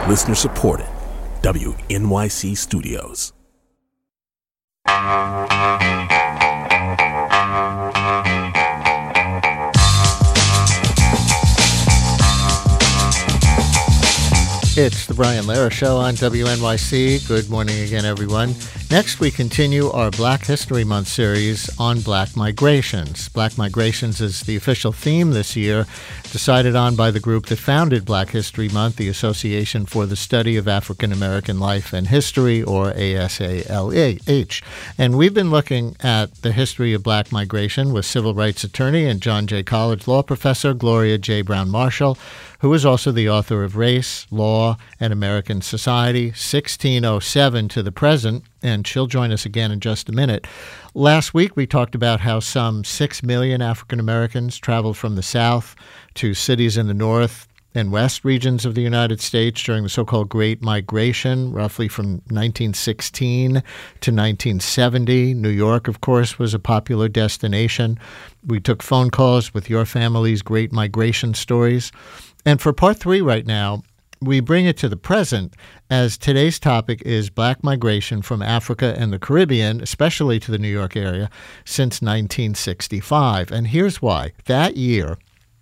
Listener supported. WNYC Studios. It's the Brian Lehrer Show on WNYC. Good morning again, everyone. Next, we continue our Black History Month series on Black migrations. Black migrations is the official theme this year, decided on by the group that founded Black History Month, the Association for the Study of African American Life and History, or ASALH. And we've been looking at the history of black migration with civil rights attorney and John Jay College law professor Gloria J. Brown Marshall, who is also the author of Race, Law, and American Society, 1607 to the present, and she'll join us again in just a minute. Last week, we talked about how some 6 million African Americans traveled from the South to cities in the North and West regions of the United States during the so-called Great Migration, roughly from 1916 to 1970. New York, of course, was a popular destination. We took phone calls with your family's Great Migration stories. And for part 3 right now, we bring it to the present, as today's topic is black migration from Africa and the Caribbean, especially to the New York area, since 1965. And here's why. That year,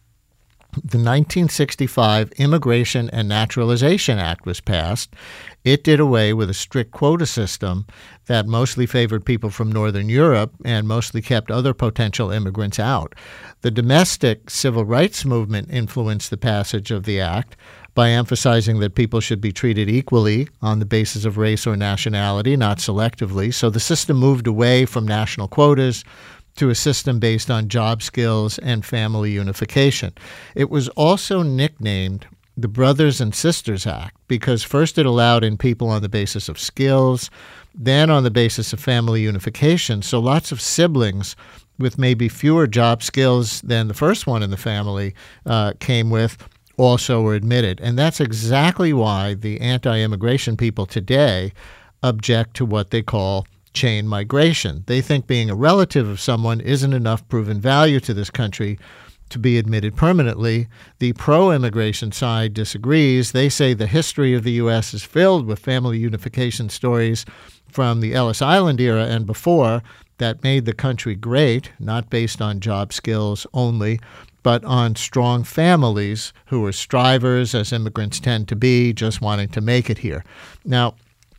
the 1965 Immigration and Naturalization Act was passed. It did away with a strict quota system that mostly favored people from Northern Europe and mostly kept other potential immigrants out. The domestic civil rights movement influenced the passage of the act by emphasizing that people should be treated equally on the basis of race or nationality, not selectively. So the system moved away from national quotas to a system based on job skills and family unification. It was also nicknamed the Brothers and Sisters Act because first it allowed in people on the basis of skills, then on the basis of family unification. So lots of siblings with maybe fewer job skills than the first one in the family came with also were admitted. And that's exactly why the anti-immigration people today object to what they call chain migration. They think being a relative of someone isn't enough proven value to this country to be admitted permanently. The pro-immigration side disagrees. They say the history of the U.S. is filled with family unification stories from the Ellis Island era and before that made the country great, not based on job skills only, but on strong families who were strivers, as immigrants tend to be, just wanting to make it here. Now,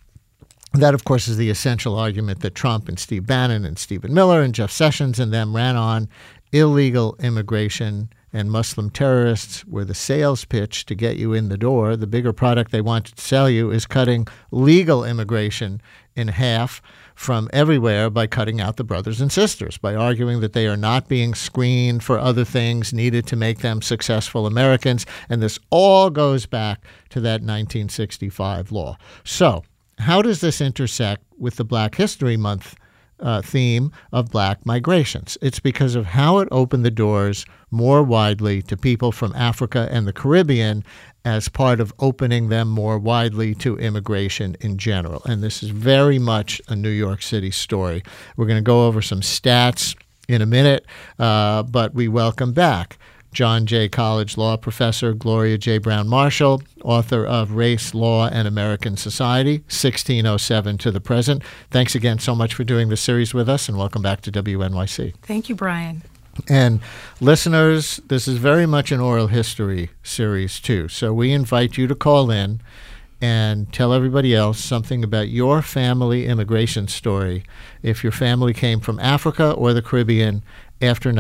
that, of course, is the essential argument that Trump and Steve Bannon and Stephen Miller and Jeff Sessions and them ran on. Illegal immigration and Muslim terrorists were the sales pitch to get you in the door. The bigger product they wanted to sell you is cutting legal immigration in half from everywhere by cutting out the brothers and sisters, by arguing that they are not being screened for other things needed to make them successful Americans. And this all goes back to that 1965 law. So, how does this intersect with the Black History Month theme of black migrations? It's because of how it opened the doors more widely to people from Africa and the Caribbean as part of opening them more widely to immigration in general. And this is very much a New York City story. We're going to go over some stats in a minute, but we welcome back John Jay College law professor Gloria J. Brown Marshall, author of Race, Law, and American Society, 1607 to the present. Thanks again so much for doing this series with us, and welcome back to WNYC. Thank you, Brian. And listeners, this is very much an oral history series, too. So we invite you to call in and tell everybody else something about your family immigration story if your family came from Africa or the Caribbean after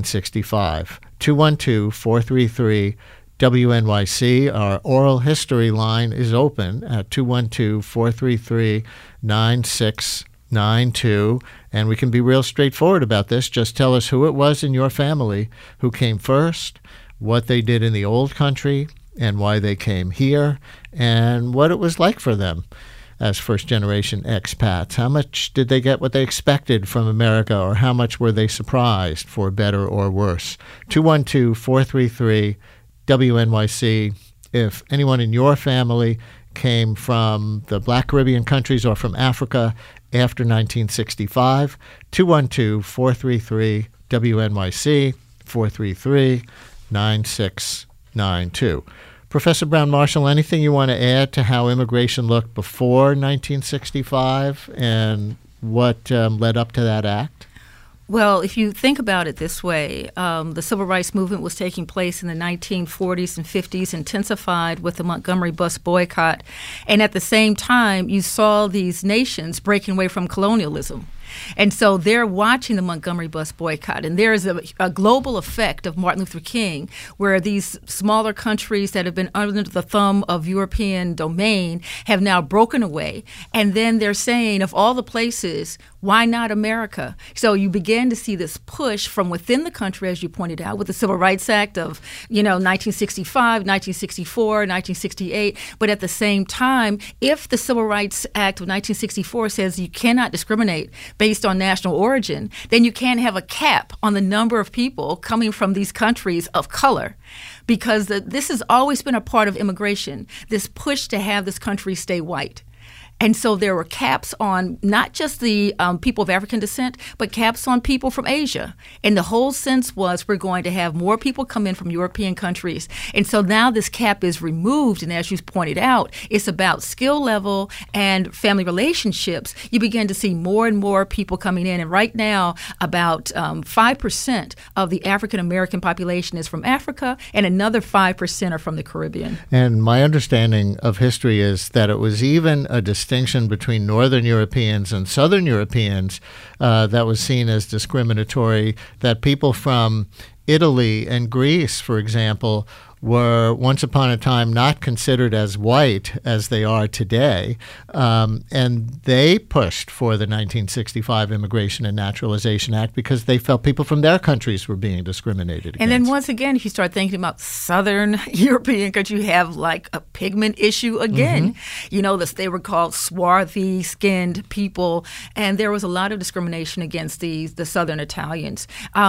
1965. 212-433-WNYC. Our oral history line is open at 212-433-9692. And we can be real straightforward about this. Just tell us who it was in your family who came first, what they did in the old country, and why they came here, and what it was like for them as first-generation expats. How much did they get what they expected from America, or how much were they surprised, for better or worse? 212-433-WNYC. If anyone in your family came from the Black Caribbean countries or from Africa after 1965, 212-433-WNYC, 433-9692. Professor Brown Marshall, anything you want to add to how immigration looked before 1965 and what led up to that act? Well, if you think about it this way, the civil rights movement was taking place in the 1940s and 50s, intensified with the Montgomery bus boycott. And at the same time, you saw these nations breaking away from colonialism. And so they're watching the Montgomery bus boycott. And there is a global effect of Martin Luther King, where these smaller countries that have been under the thumb of European domain have now broken away. And then they're saying, of all the places, why not America? So you begin to see this push from within the country, as you pointed out, with the Civil Rights Act of 1965, 1964, 1968. But at the same time, if the Civil Rights Act of 1964 says you cannot discriminate based on national origin, then you can't have a cap on the number of people coming from these countries of color. Because this has always been a part of immigration, this push to have this country stay white. And so there were caps on not just the people of African descent, but caps on people from Asia. And the whole sense was we're going to have more people come in from European countries. And so now this cap is removed. And as you pointed out, it's about skill level and family relationships. You begin to see more and more people coming in. And right now, about 5% of the African American population is from Africa, and another 5% are from the Caribbean. And my understanding of history is that it was even a distinction between Northern Europeans and Southern Europeans that was seen as discriminatory, that people from Italy and Greece, for example, were once upon a time not considered as white as they are today, and they pushed for the 1965 Immigration and Naturalization Act because they felt people from their countries were being discriminated against. And then once again, if you start thinking about Southern European countries, you have like a pigment issue again. Mm-hmm. They were called swarthy-skinned people, and there was a lot of discrimination against the Southern Italians.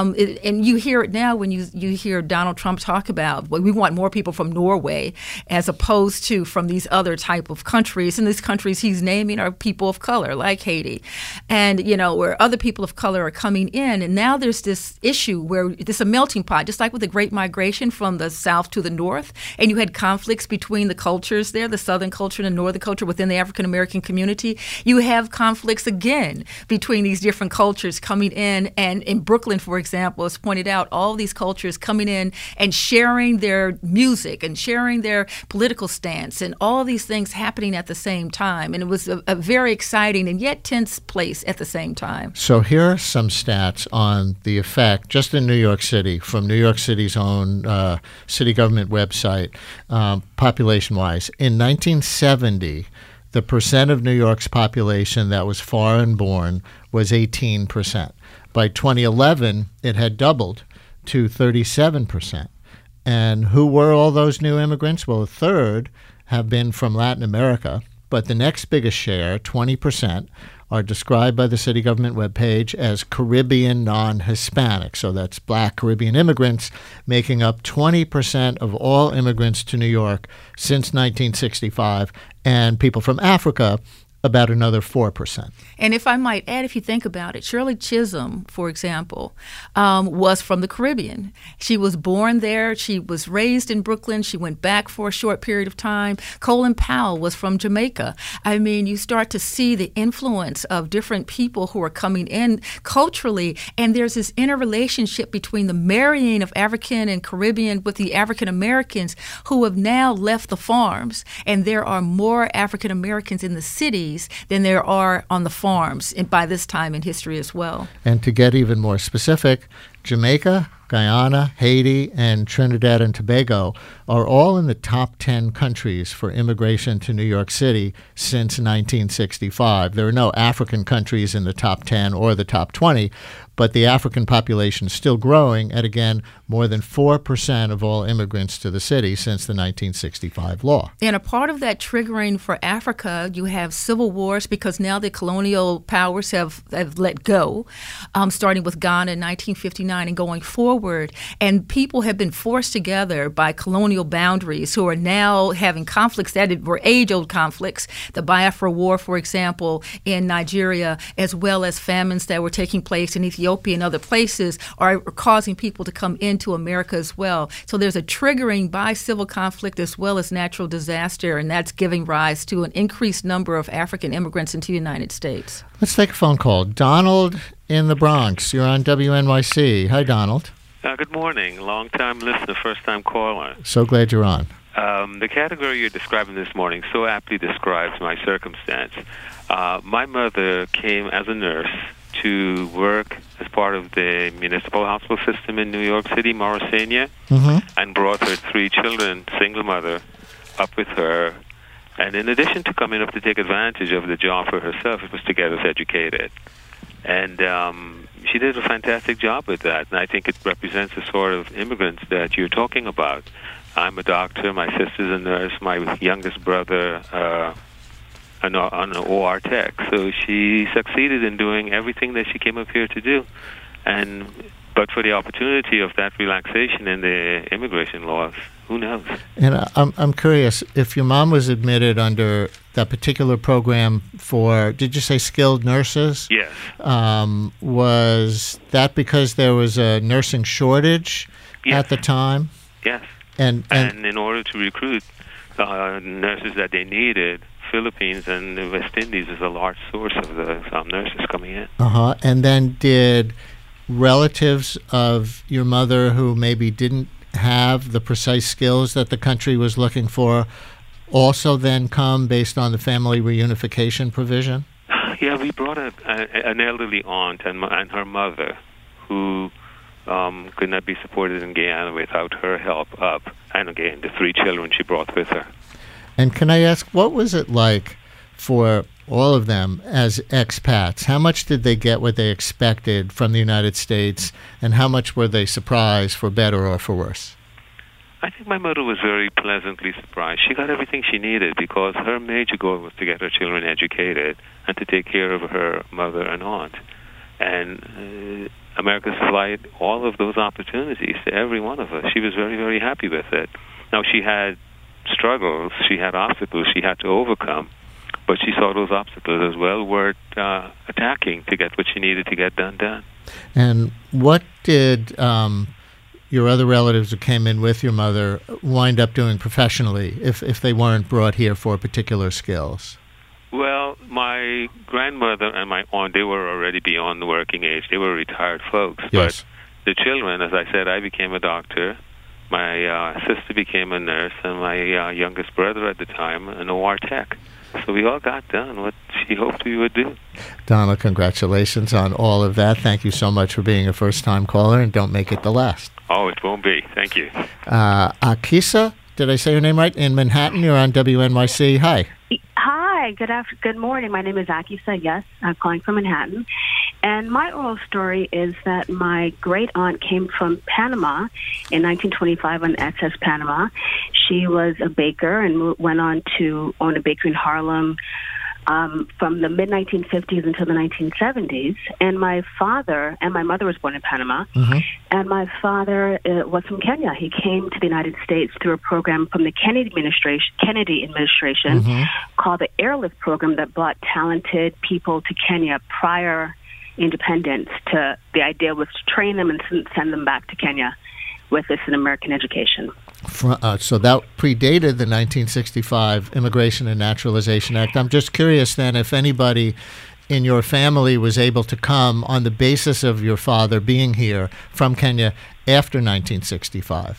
And you hear it now when you hear Donald Trump talk about, well, we want more people from Norway as opposed to from these other type of countries. And these countries he's naming are people of color, like Haiti. And, where other people of color are coming in. And now there's this issue where it's a melting pot, just like with the Great Migration from the South to the North. And you had conflicts between the cultures there, the Southern culture and the Northern culture within the African-American community. You have conflicts again between these different cultures coming in. And in Brooklyn, for example, as pointed out, all these cultures coming in and sharing their music and sharing their political stance and all these things happening at the same time. And it was a very exciting and yet tense place at the same time. So here are some stats on the effect, just in New York City, from New York City's own city government website, population-wise. In 1970, the percent of New York's population that was foreign-born was 18%. By 2011, it had doubled to 37%. And who were all those new immigrants? Well, a third have been from Latin America, but the next biggest share, 20%, are described by the city government webpage as Caribbean non-Hispanic. So that's Black Caribbean immigrants, making up 20% of all immigrants to New York since 1965, and people from Africa, about another 4%. And if I might add, if you think about it, Shirley Chisholm, for example, was from the Caribbean. She was born there. She was raised in Brooklyn. She went back for a short period of time. Colin Powell was from Jamaica. I mean, you start to see the influence of different people who are coming in culturally, and there's this interrelationship between the marrying of African and Caribbean with the African Americans who have now left the farms, and there are more African Americans in the cities than there are on the farms by this time in history as well. And to get even more specific, Jamaica, Guyana, Haiti, and Trinidad and Tobago are all in the top 10 countries for immigration to New York City since 1965. There are no African countries in the top 10 or the top 20, but the African population is still growing at, again, more than 4% of all immigrants to the city since the 1965 law. And a part of that triggering for Africa, you have civil wars because now the colonial powers have let go, starting with Ghana in 1959 and going forward. forward, and people have been forced together by colonial boundaries who are now having conflicts that were age-old conflicts. The Biafra War, for example, in Nigeria, as well as famines that were taking place in Ethiopia and other places, are causing people to come into America as well. So there's a triggering by civil conflict as well as natural disaster, and that's giving rise to an increased number of African immigrants into the United States. Let's take a phone call. Donald in the Bronx. You're on WNYC. Hi, Donald. Good morning. Long-time listener, first-time caller. So glad you're on. The category you're describing this morning so aptly describes my circumstance. My mother came as a nurse to work as part of the municipal hospital system in New York City, Morrisania, and brought her 3 children, single mother, up with her. And in addition to coming up to take advantage of the job for herself, it was to get us educated. And she did a fantastic job with that. And I think it represents the sort of immigrants that you're talking about. I'm a doctor. My sister's a nurse. My youngest brother, an OR tech. So she succeeded in doing everything that she came up here to do. But for the opportunity of that relaxation in the immigration laws, who knows? And I'm curious, if your mom was admitted under that particular program for, did you say skilled nurses? Yes. Was that because there was a nursing shortage at the time? Yes. And in order to recruit nurses that they needed, Philippines and the West Indies is a large source of the nurses coming in. And then did relatives of your mother who maybe didn't have the precise skills that the country was looking for also then come based on the family reunification provision? Yeah, we brought an elderly aunt and her mother who could not be supported in Guyana without her help up, and again, the 3 children she brought with her. And can I ask, what was it like for all of them as expats? How much did they get what they expected from the United States, and how much were they surprised, for better or for worse? I think my mother was very pleasantly surprised. She got everything she needed because her major goal was to get her children educated and to take care of her mother and aunt. And America supplied all of those opportunities to every one of us. She was very, very happy with it. Now, she had struggles, she had obstacles she had to overcome, but she saw those obstacles as well worth attacking to get what she needed to get done. And what did your other relatives who came in with your mother wind up doing professionally if they weren't brought here for particular skills? Well, my grandmother and my aunt, they were already beyond the working age. They were retired folks. Yes. But the children, as I said, I became a doctor. My sister became a nurse, and my youngest brother at the time, an OR tech. So we all got done what she hoped we would do. Donna, congratulations on all of that. Thank you so much for being a first-time caller, and don't make it the last. Oh, it won't be. Thank you. Akisa, did I say your name right? In Manhattan, you're on WNYC. Hi. Hi, good morning. My name is Akisa, yes. I'm calling from Manhattan. And my oral story is that my great-aunt came from Panama in 1925 on SS Panama. She was a baker and went on to own a bakery in Harlem from the mid-1950s until the 1970s. And my father and my mother was born in Panama. And my father was from Kenya. He came to the United States through a program from the Kennedy administration called the Airlift Program that brought talented people to Kenya prior independence. The idea was to train them and send them back to Kenya with an American education. So that predated the 1965 Immigration and Naturalization Act. I'm just curious then if anybody in your family was able to come on the basis of your father being here from Kenya after 1965.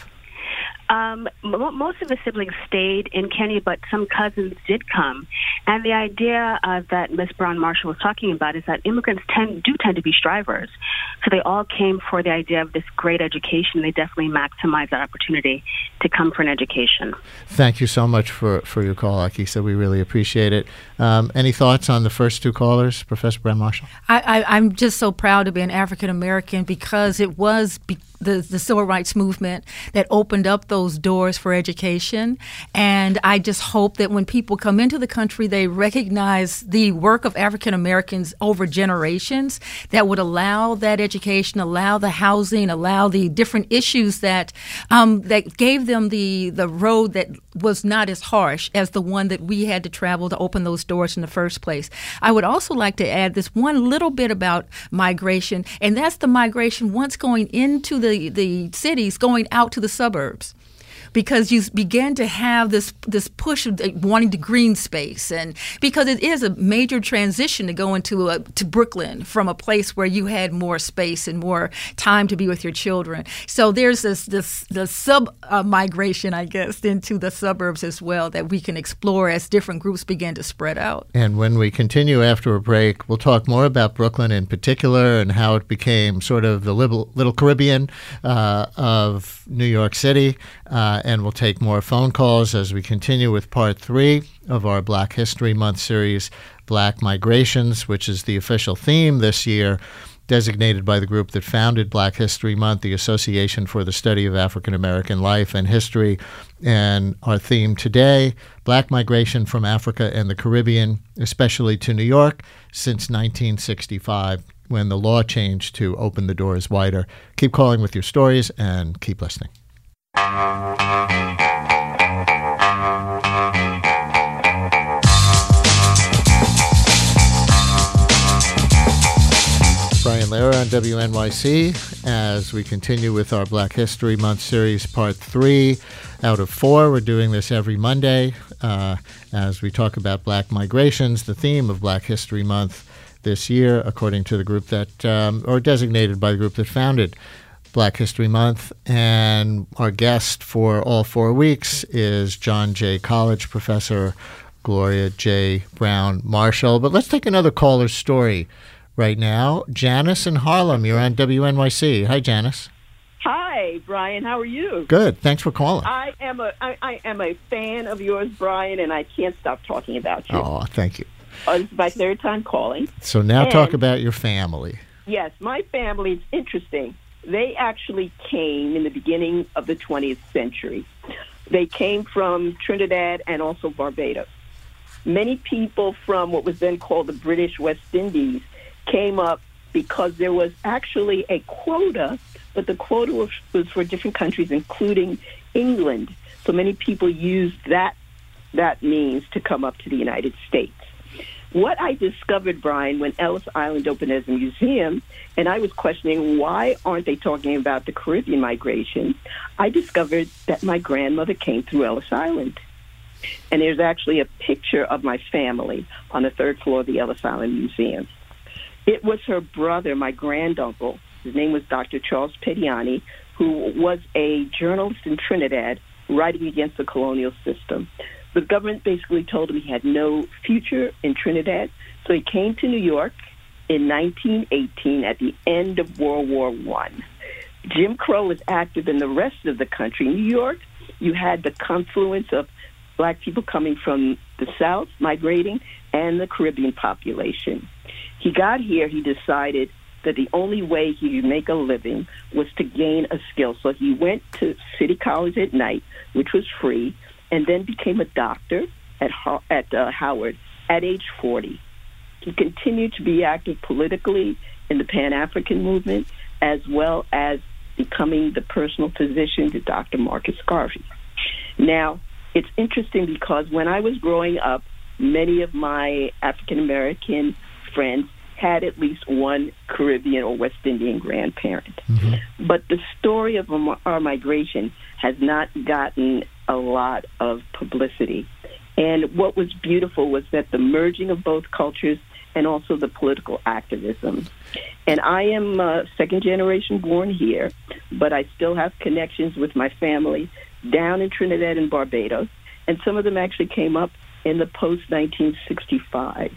Most of the siblings stayed in Kenya, but some cousins did come. And the idea that Ms. Brown Marshall was talking about is that immigrants do tend to be strivers. So they all came for the idea of this great education. They definitely maximize that opportunity to come for an education. Thank you so much for your call, Akisa. We really appreciate it. Any thoughts on the first 2 callers, Professor Brown Marshall? I'm just so proud to be an African American because it was the civil rights movement that opened up those doors for education. And I just hope that when people come into the country, they recognize the work of African Americans over generations that would allow that education, allow the housing, allow the different issues that gave them the road that was not as harsh as the one that we had to travel to open those doors in the first place. I would also like to add this one little bit about migration, and that's the migration once going into the cities, going out to the suburbs. Because you begin to have this push of wanting to green space, and because it is a major transition to go into to Brooklyn from a place where you had more space and more time to be with your children. So there's the sub migration, I guess, into the suburbs as well that we can explore as different groups begin to spread out. And when we continue after a break, we'll talk more about Brooklyn in particular and how it became sort of the little Caribbean of New York City. And we'll take more phone calls as we continue with part 3 of our Black History Month series, Black Migrations, which is the official theme this year, designated by the group that founded Black History Month, the Association for the Study of African American Life and History. And our theme today, Black Migration from Africa and the Caribbean, especially to New York, since 1965, when the law changed to open the doors wider. Keep calling with your stories and keep listening. Brian Lehrer on WNYC as we continue with our Black History Month series, part 3 out of 4. We're doing this every Monday as we talk about black migrations, the theme of Black History Month this year, according to the group that, or designated by the group that founded Black History Month. And our guest for all 4 weeks is John Jay College professor Gloria J. Brown Marshall. But let's take another caller's story right now. Janice in Harlem, you're on WNYC. Hi, Janice. Hi, Brian. How are you? Good. Thanks for calling. I am a fan of yours, Brian, and I can't stop talking about you. Oh, thank you. This is my 3rd time calling. So now talk about your family. Yes, my family is interesting. They actually came in the beginning of the 20th century. They came from Trinidad and also Barbados. Many people from what was then called the British West Indies came up because there was actually a quota, but the quota was for different countries, including England. So many people used that means to come up to the United States. What I discovered, Brian, when Ellis Island opened as a museum, and I was questioning why aren't they talking about the Caribbean migration, I discovered that my grandmother came through Ellis Island. And there's actually a picture of my family on the 3rd floor of the Ellis Island Museum. It was her brother, my granduncle. His name was Dr. Charles Pettiani, who was a journalist in Trinidad writing against the colonial system. The government basically told him he had no future in Trinidad, so he came to New York in 1918 at the end of World War I. Jim Crow was active in the rest of the country. New York, you had the confluence of black people coming from the South, migrating, and the Caribbean population. He got here, he decided that the only way he could make a living was to gain a skill. So he went to City College at night, which was free, and then became a doctor at Howard at age 40. He continued to be active politically in the Pan-African movement, as well as becoming the personal physician to Dr. Marcus Garvey. Now, it's interesting because when I was growing up, many of my African-American friends had at least one Caribbean or West Indian grandparent. Mm-hmm. But the story of our migration has not gotten a lot of publicity. And what was beautiful was that the merging of both cultures and also the political activism. And I am 2nd generation born here, but I still have connections with my family down in Trinidad and Barbados. And some of them actually came up in the post-1965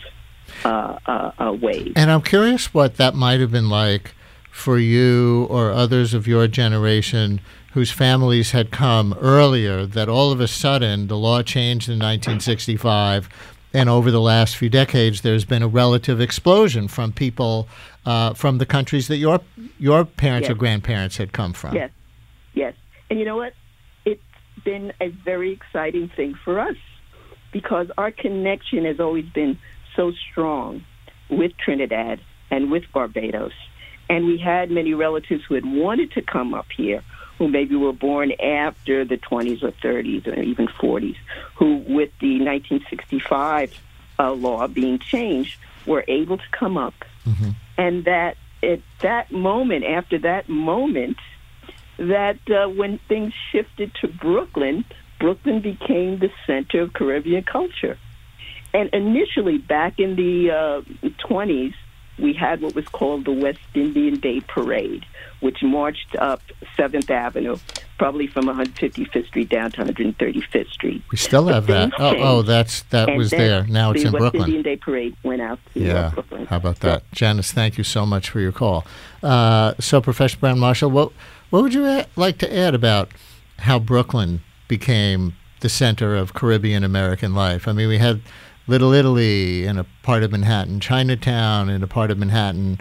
wave. And I'm curious what that might have been like for you or others of your generation whose families had come earlier, that all of a sudden the law changed in 1965 And over the last few decades, there's been a relative explosion from people from the countries that your parents Yes. or grandparents had come from. Yes, yes. And you know what? It's been a very exciting thing for us because our connection has always been so strong with Trinidad and with Barbados. And we had many relatives who had wanted to come up here, who maybe were born after the 20s or 30s or even 40s, who with the 1965 law being changed were able to come up. Mm-hmm. And that at that moment, after that moment, that when things shifted to Brooklyn, Brooklyn became the center of Caribbean culture. And initially, back in the 20s, we had what was called the West Indian Day Parade, which marched up 7th Avenue, probably from 155th Street down to 135th Street. We still have that. That And was then there. Now it's in The Brooklyn. West Indian Day Parade went out to Yeah, Brooklyn. how about that? Janice, thank you so much for your call. So, Professor Brown Marshall, what would you like to add about how Brooklyn became the center of Caribbean American life? I mean, we had Little Italy in a part of Manhattan, Chinatown in a part of Manhattan,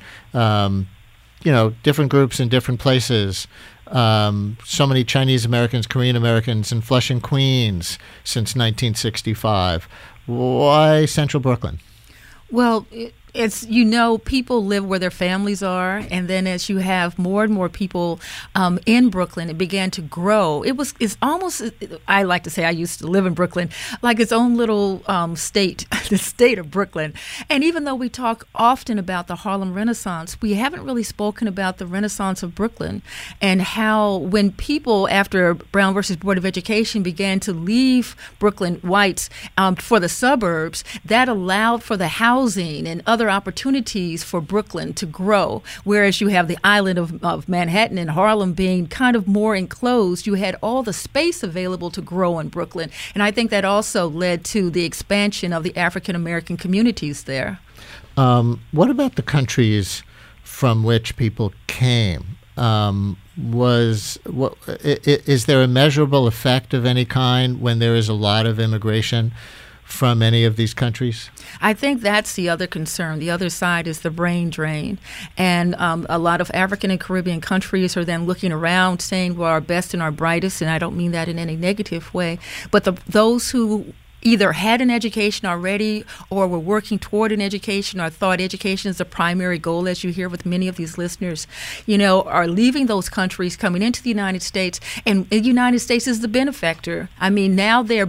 different groups in different places. So many Chinese Americans, Korean Americans in Flushing, Queens since 1965. Why Central Brooklyn? Well, it's, people live where their families are, and then as you have more and more people in Brooklyn, it began to grow. It's almost, I like to say, I used to live in Brooklyn, like its own little state, the state of Brooklyn. And even though we talk often about the Harlem Renaissance, we haven't really spoken about the Renaissance of Brooklyn and how when people, after Brown versus Board of Education, began to leave Brooklyn, whites, for the suburbs, that allowed for the housing and other opportunities for Brooklyn to grow. Whereas you have the island of Manhattan and Harlem being kind of more enclosed, you had all the space available to grow in Brooklyn. And I think that also led to the expansion of the African American communities there. What about the countries from which people came? Is there a measurable effect of any kind when there is a lot of immigration from any of these countries? I think that's the other concern. The other side is the brain drain. And a lot of African and Caribbean countries are then looking around saying we're our best and our brightest, and I don't mean that in any negative way, but those who either had an education already or were working toward an education or thought education is the primary goal, as you hear with many of these listeners, are leaving those countries, coming into the United States, and the United States is the benefactor. I mean, now they're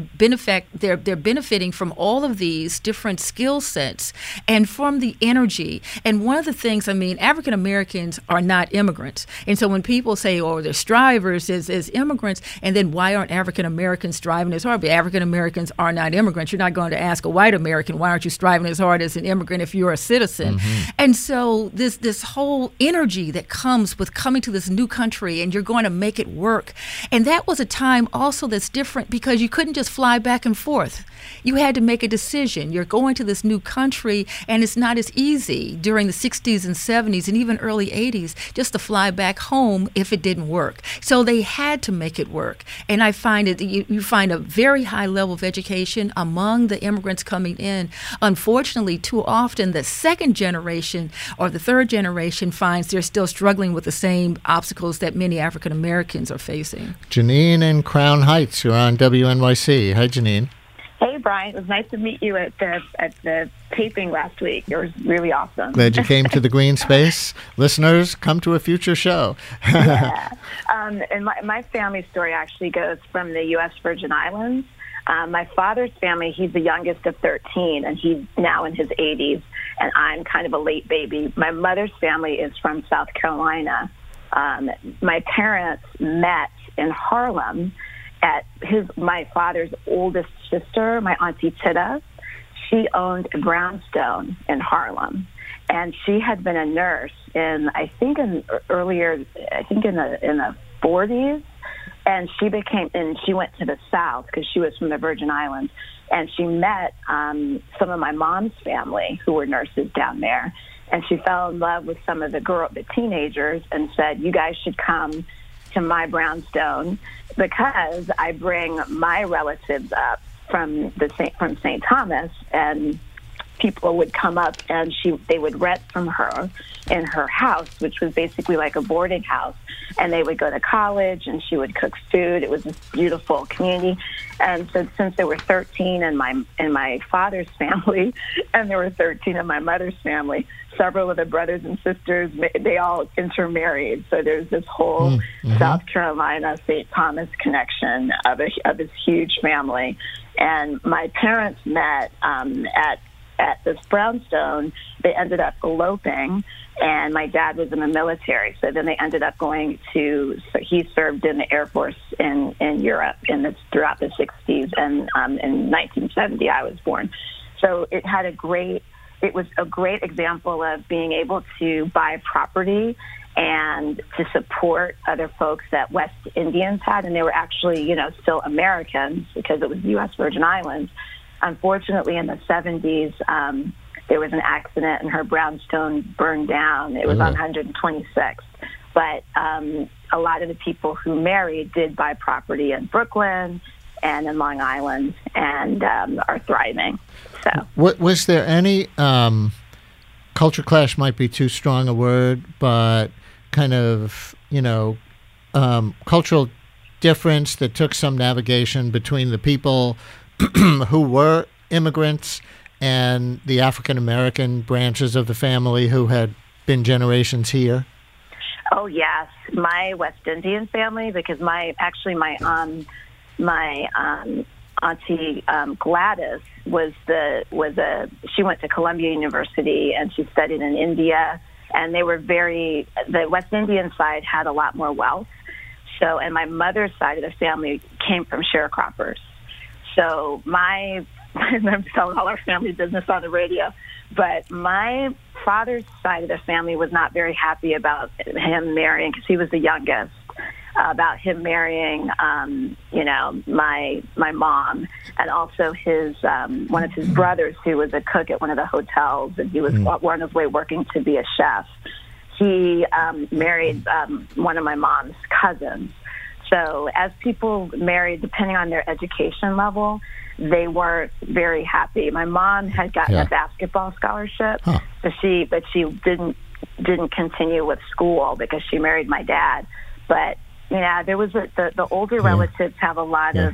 benefiting from all of these different skill sets and from the energy. And one of the things, African Americans are not immigrants. And so when people say, they're strivers as immigrants, and then why aren't African Americans striving as hard? But African Americans are not immigrants. You're not going to ask a white American, why aren't you striving as hard as an immigrant if you're a citizen? Mm-hmm. And so this whole energy that comes with coming to this new country and you're going to make it work. And that was a time also that's different because you couldn't just fly back and forth. You had to make a decision. You're going to this new country, and it's not as easy during the 60s and 70s and even early 80s just to fly back home if it didn't work. So they had to make it work. And I find you find a very high level of education among the immigrants coming in. Unfortunately, too often the second generation or the third generation finds they're still struggling with the same obstacles that many African Americans are facing. Janine in Crown Heights, you're on WNYC. Hi, Janine. Hey, Brian. It was nice to meet you at the taping last week. It was really awesome. Glad you came to the Green Space. Listeners, come to a future show. Yeah. And my family story actually goes from the U.S. Virgin Islands. My father's family, he's the youngest of 13, and he's now in his 80s, and I'm kind of a late baby. My mother's family is from South Carolina. My parents met in Harlem at my father's oldest sister, my Auntie Tita. She owned a brownstone in Harlem, and she had been a nurse in the 40s. And she went to the South because she was from the Virgin Islands, and she met some of my mom's family who were nurses down there, and she fell in love with some of the teenagers and said, you guys should come to my brownstone because I bring my relatives up from St. Thomas, and people would come up and they would rent from her in her house, which was basically like a boarding house. And they would go to college, and she would cook food. It was this beautiful community. And so since there were 13 in my father's family, and there were 13 in my mother's family, several of the brothers and sisters, they all intermarried. So there's this whole South Carolina St. Thomas connection of this huge family. And my parents met at this brownstone. They ended up eloping, and my dad was in the military. So then they ended up he served in the Air Force in Europe throughout the 60s, and in 1970 I was born. So it was a great example of being able to buy property and to support other folks that West Indians had, and they were actually, still Americans because it was the U.S. Virgin Islands. Unfortunately, in the 70s, there was an accident and her brownstone burned down. It was on 126th. But a lot of the people who married did buy property in Brooklyn and in Long Island and are thriving. So, was there any culture clash? Might be too strong a word, but kind of cultural difference that took some navigation between the people who were immigrants and the African-American branches of the family who had been generations here? Oh, yes. My West Indian family, because my auntie Gladys she went to Columbia University, and she studied in India, and the West Indian side had a lot more wealth. So, and my mother's side of the family came from sharecroppers. So I'm telling all our family business on the radio, but my father's side of the family was not very happy about him marrying, because he was the youngest, about him marrying, my mom, and also his one of his brothers, who was a cook at one of the hotels, and he was on his way working to be a chef. He married one of my mom's cousins. So as people married, depending on their education level, they weren't very happy. My mom had gotten a basketball scholarship, but she didn't continue with school because she married my dad. But there was the older relatives have a lot of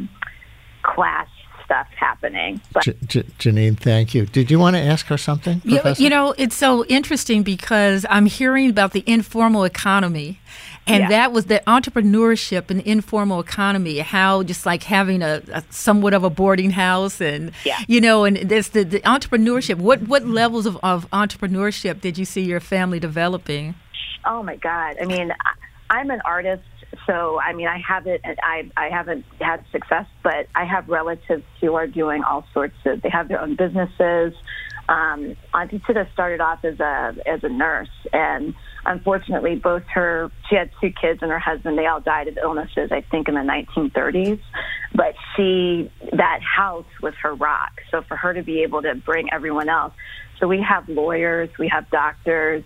class stuff happening. But Janine, thank you. Did you want to ask her something, Professor? It's so interesting because I'm hearing about the informal economy. And that was the entrepreneurship and informal economy, how just like having a somewhat of a boarding house and, and there's the entrepreneurship. What levels of entrepreneurship did you see your family developing? Oh, my God. I mean, I'm an artist, so, I mean, I haven't had success, but I have relatives who are doing all sorts of, they have their own businesses. Auntie Tita started off as a nurse, and unfortunately, she had 2 kids and her husband, they all died of illnesses, I think, in the 1930s. But that house was her rock. So for her to be able to bring everyone else. So we have lawyers, we have doctors,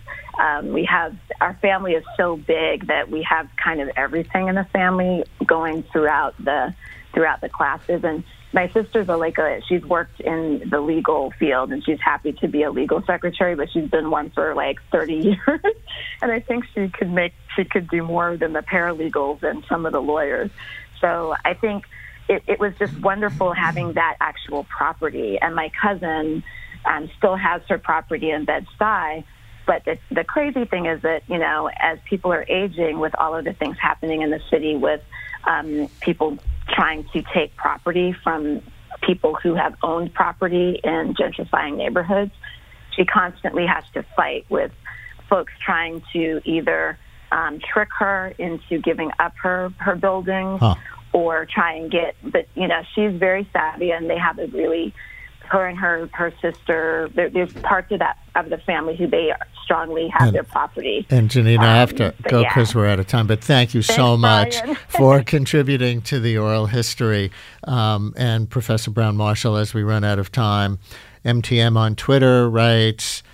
our family is so big that we have kind of everything in the family going throughout the classes. And my sister's she's worked in the legal field, and she's happy to be a legal secretary, but she's been one for like 30 years. And I think she could do more than the paralegals and some of the lawyers. So I think it was just wonderful having that actual property. And my cousin still has her property in Bed-Stuy. But the crazy thing is that, as people are aging, with all of the things happening in the city, with people trying to take property from people who have owned property in gentrifying neighborhoods, she constantly has to fight with folks trying to either trick her into giving up her buildings or try and but she's very savvy, and they have her and her sister, there's parts of the family who they strongly have their property. And Janine, I have to go because we're out of time, but thank you so much for contributing to the oral history. And Professor Brown Marshall, as we run out of time, MTM on Twitter writes,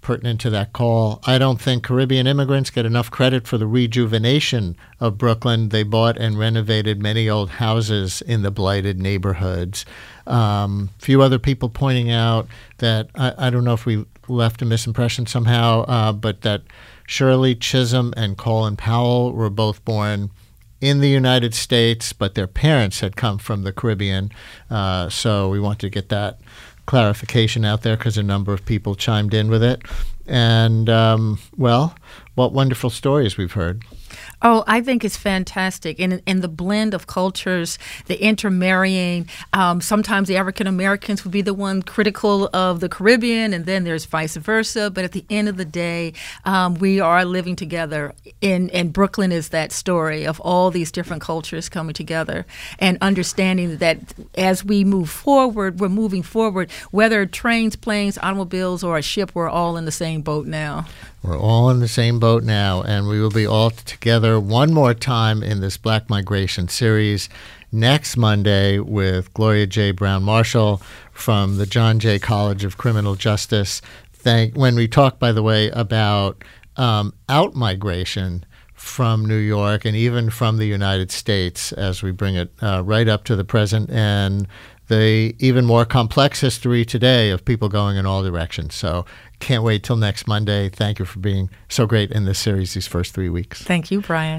pertinent to that call. I don't think Caribbean immigrants get enough credit for the rejuvenation of Brooklyn. They bought and renovated many old houses in the blighted neighborhoods. Few other people pointing out that, I don't know if we left a misimpression somehow, but that Shirley Chisholm and Colin Powell were both born in the United States, but their parents had come from the Caribbean. So we want to get that clarification out there because a number of people chimed in with it. And, well, what wonderful stories we've heard. Oh, I think it's fantastic. And the blend of cultures, the intermarrying. Sometimes the African Americans would be the one critical of the Caribbean, and then there's vice versa. But at the end of the day, we are living together. And Brooklyn is that story of all these different cultures coming together and understanding that as we move forward, we're moving forward. Whether trains, planes, automobiles, or a ship, we're all in the same boat now. We're all in the same boat now, and we will be all together one more time in this Black Migration series next Monday with Gloria J. Brown-Marshall from the John Jay College of Criminal Justice. When we talk, by the way, about out-migration from New York and even from the United States as we bring it right up to the present and the even more complex history today of people going in all directions. So can't wait till next Monday. Thank you for being so great in this series these first 3 weeks. Thank you, Brian.